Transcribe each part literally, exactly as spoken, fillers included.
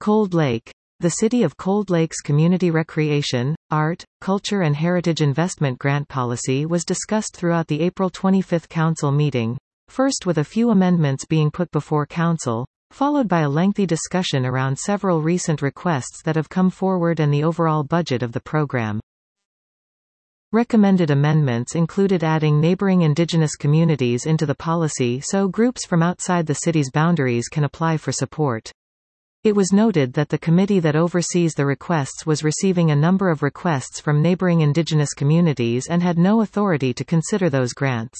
Cold Lake. The City of Cold Lake's Community Recreation, Art, Culture and Heritage Investment Grant Policy was discussed throughout the April twenty-fifth Council meeting, first with a few amendments being put before Council, followed by a lengthy discussion around several recent requests that have come forward and the overall budget of the program. Recommended amendments included adding neighboring Indigenous communities into the policy so groups from outside the city's boundaries can apply for support. It was noted that the committee that oversees the requests was receiving a number of requests from neighboring Indigenous communities and had no authority to consider those grants.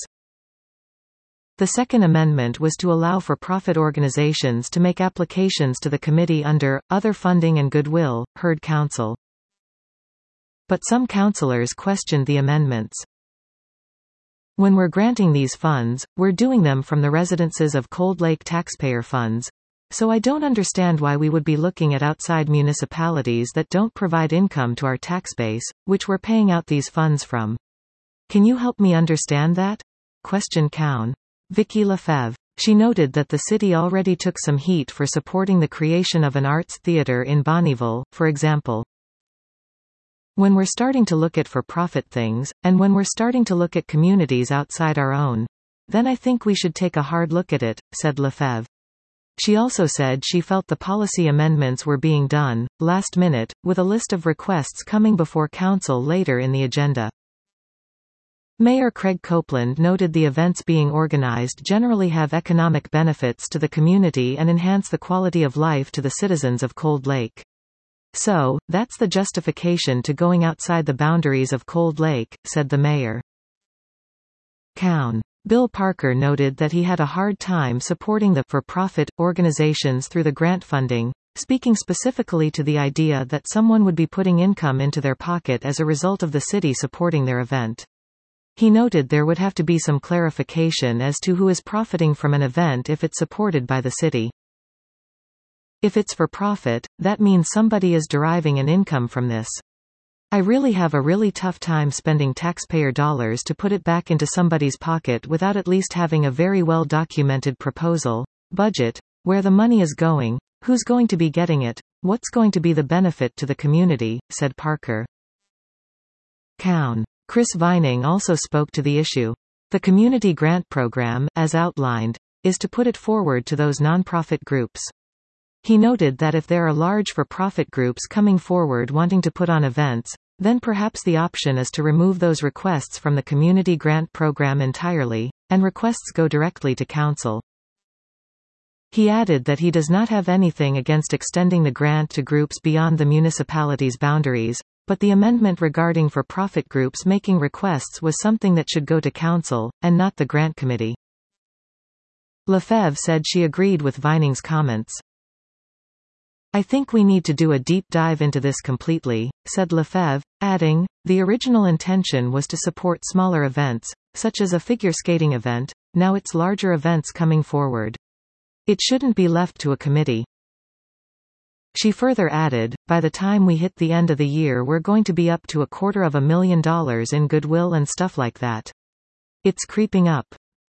The second amendment was to allow for-profit organizations to make applications to the committee under Other Funding and Goodwill, heard Council. But some councillors questioned the amendments. When we're granting these funds, we're doing them from the residences of Cold Lake taxpayer funds, so I don't understand why we would be looking at outside municipalities that don't provide income to our tax base, which we're paying out these funds from. Can you help me understand that? Questioned Cowan. Vicky Lefebvre. She noted that the city already took some heat for supporting the creation of an arts theatre in Bonnyville, for example. When we're starting to look at for-profit things, and when we're starting to look at communities outside our own, then I think we should take a hard look at it, said Lefebvre. She also said she felt the policy amendments were being done, last minute, with a list of requests coming before Council later in the agenda. Mayor Craig Copeland noted the events being organized generally have economic benefits to the community and enhance the quality of life to the citizens of Cold Lake. So, that's the justification to going outside the boundaries of Cold Lake, said the mayor. Cowan. Bill Parker noted that he had a hard time supporting the for-profit organizations through the grant funding, speaking specifically to the idea that someone would be putting income into their pocket as a result of the city supporting their event. He noted there would have to be some clarification as to who is profiting from an event if it's supported by the city. If it's for profit, that means somebody is deriving an income from this. I really have a really tough time spending taxpayer dollars to put it back into somebody's pocket without at least having a very well documented proposal, budget, where the money is going, who's going to be getting it, what's going to be the benefit to the community, said Parker. Cowan. Chris Vining also spoke to the issue. The community grant program, as outlined, is to put it forward to those nonprofit groups. He noted that if there are large for-profit groups coming forward wanting to put on events, then perhaps the option is to remove those requests from the community grant program entirely, and requests go directly to Council. He added that he does not have anything against extending the grant to groups beyond the municipality's boundaries, but the amendment regarding for-profit groups making requests was something that should go to Council, and not the grant committee. Lefebvre said she agreed with Vining's comments. I think we need to do a deep dive into this completely, said Lefebvre, adding, the original intention was to support smaller events, such as a figure skating event, now it's larger events coming forward. It shouldn't be left to a committee. She further added, by the time we hit the end of the year we're going to be up to a quarter of a million dollars in goodwill and stuff like that. It's creeping up.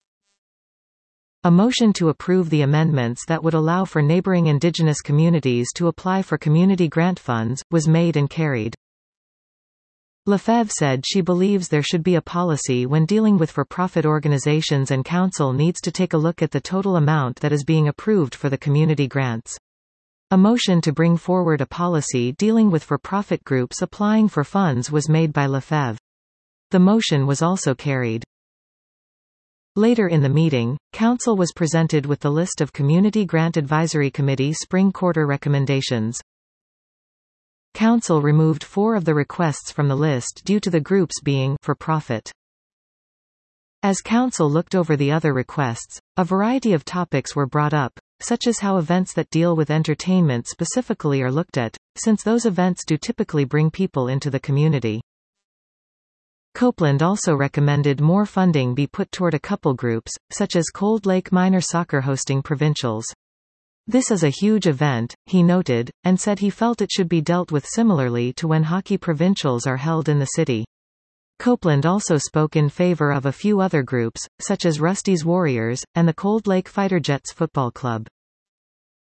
A motion to approve the amendments that would allow for neighboring Indigenous communities to apply for community grant funds, was made and carried. Lefebvre said she believes there should be a policy when dealing with for-profit organizations and Council needs to take a look at the total amount that is being approved for the community grants. A motion to bring forward a policy dealing with for-profit groups applying for funds was made by Lefebvre. The motion was also carried. Later in the meeting, Council was presented with the list of Community Grant Advisory Committee Spring Quarter recommendations. Council removed four of the requests from the list due to the groups being for profit. As Council looked over the other requests, a variety of topics were brought up, such as how events that deal with entertainment specifically are looked at, since those events do typically bring people into the community. Copeland also recommended more funding be put toward a couple groups, such as Cold Lake Minor Soccer hosting provincials. This is a huge event, he noted, and said he felt it should be dealt with similarly to when hockey provincials are held in the city. Copeland also spoke in favor of a few other groups, such as Rusty's Warriors, and the Cold Lake Fighter Jets Football Club.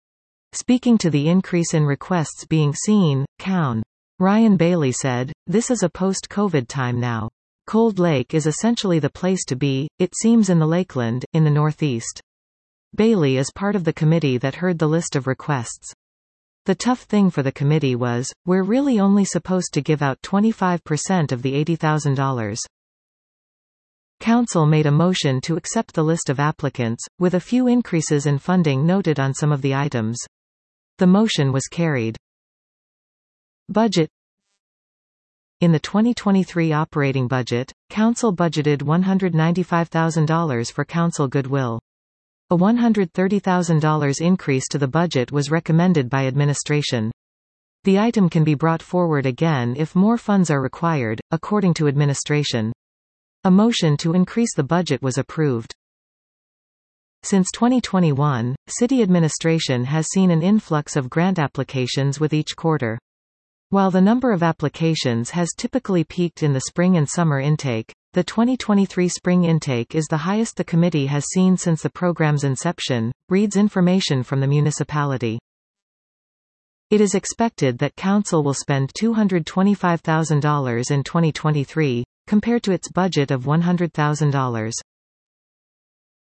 Speaking to the increase in requests being seen, Cown. Ryan Bailey said, "This is a post-COVID time now. Cold Lake is essentially the place to be, it seems in the Lakeland, in the Northeast." Bailey is part of the committee that heard the list of requests. The tough thing for the committee was, we're really only supposed to give out twenty-five percent of the eighty thousand dollars. Council made a motion to accept the list of applicants, with a few increases in funding noted on some of the items. The motion was carried. Budget. In the twenty twenty-three operating budget, Council budgeted one hundred ninety-five thousand dollars for Council goodwill. A one hundred thirty thousand dollars increase to the budget was recommended by administration. The item can be brought forward again if more funds are required, according to administration. A motion to increase the budget was approved. Since twenty twenty-one, city administration has seen an influx of grant applications with each quarter. While the number of applications has typically peaked in the spring and summer intake, the twenty twenty-three spring intake is the highest the committee has seen since the program's inception, reads information from the municipality. It is expected that Council will spend two hundred twenty-five thousand dollars in twenty twenty-three, compared to its budget of one hundred thousand dollars.